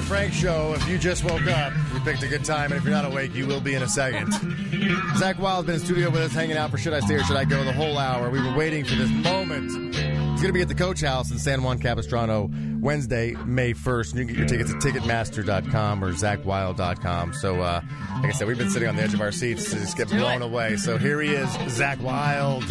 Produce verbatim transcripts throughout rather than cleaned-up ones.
Frank Show. If you just woke up, we picked a good time, and if you're not awake, you will be in a second. Zach Wild's been in studio with us, hanging out for Should I Stay or Should I Go the whole hour. We were waiting for this moment. He's going to be at the Coach House in San Juan Capistrano Wednesday, May first. And you can get your tickets at ticketmaster dot com or zach wild dot com. So, uh, like I said, we've been sitting on the edge of our seats to just get blown away. So here he is, Zach Wild.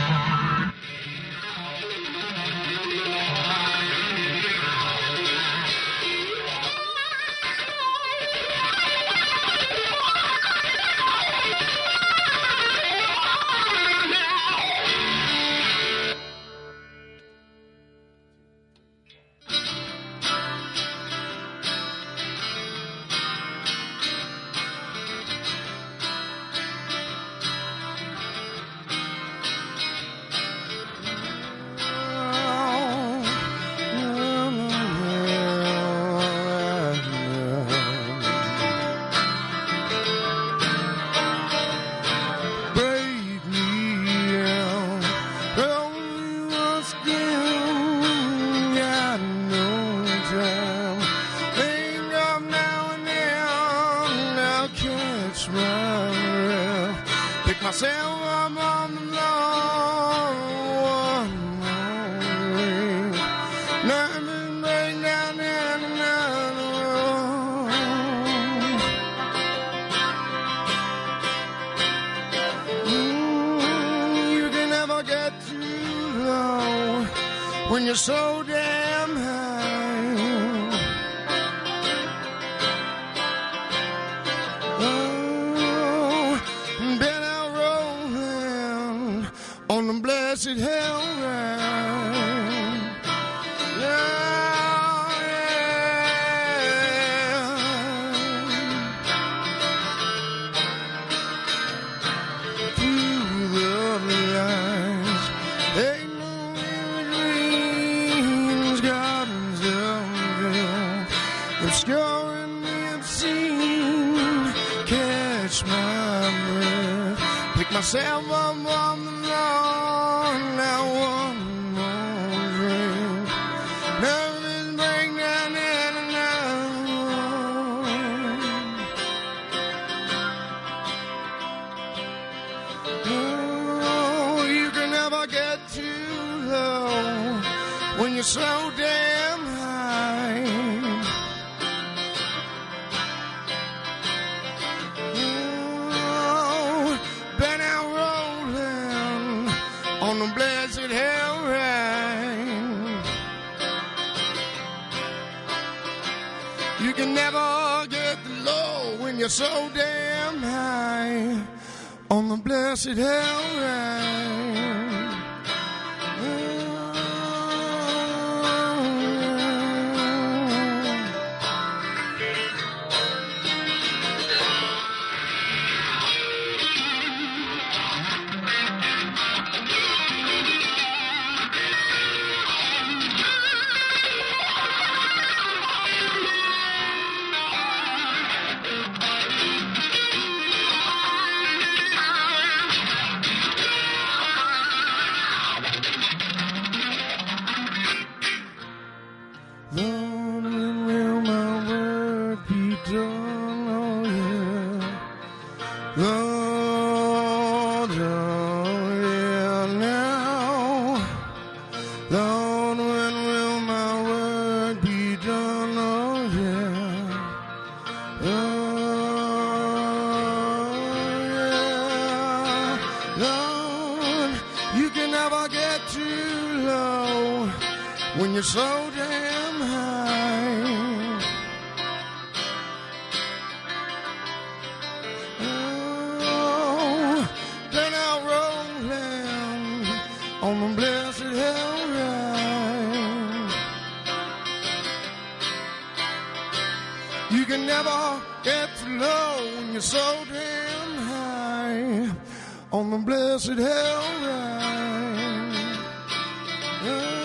When you're so damn high, oh, been out rolling on the blessed hell ride. Yeah, yeah. Through the lines, ain't obscuring the obscene, catch my breath, pick myself up on the lawn, now one more drink, nervous breakdown and oh, you can never get too low when you're so damn high. On the blessed hell ride, you can never get the low when you're so damn high. On the blessed hell ride. Lord, when will my work be done? Oh, yeah. Lord, oh, yeah, now. Lord, when will my work be done? Oh, yeah. Oh, yeah. Lord, you can never get too low when you're so damn high. Oh, then I'll rolling on the blessed hell ride. You can never get too low when you're so damn high on the blessed hell ride. Oh,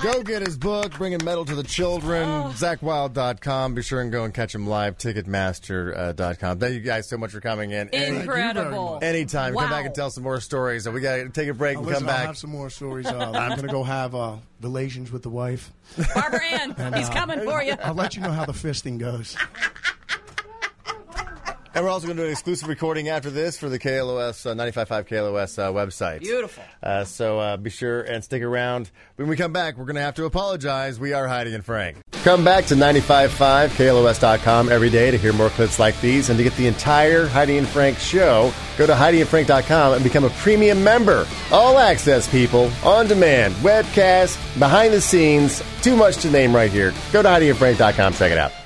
Go get his book, Bringing Metal to the Children, Oh. Zach Wild dot com. Be sure and go and catch him live, Ticketmaster dot com. Thank you guys so much for coming in. Any, Incredible. anytime. Wow. Come back and tell some more stories. So we got to take a break Oh, and listen, come I'll back. have some more stories. Uh, I'm going to go have uh, relations with the wife. Barbara Ann, he's coming for you. I'll let you know how the fisting goes. And we're also going to do an exclusive recording after this for the K L O S, uh, ninety-five point five K L O S uh, website. Beautiful. Uh, so uh, be sure and stick around. When we come back, we're going to have to apologize. We are Heidi and Frank. Come back to ninety-five point five K L O S dot com every day to hear more clips like these. And to get the entire Heidi and Frank show, go to Heidi and Frank dot com and become a premium member. All access, people. On demand. Webcast. Behind the scenes. Too much to name right here. Go to Heidi and Frank dot com. Check it out.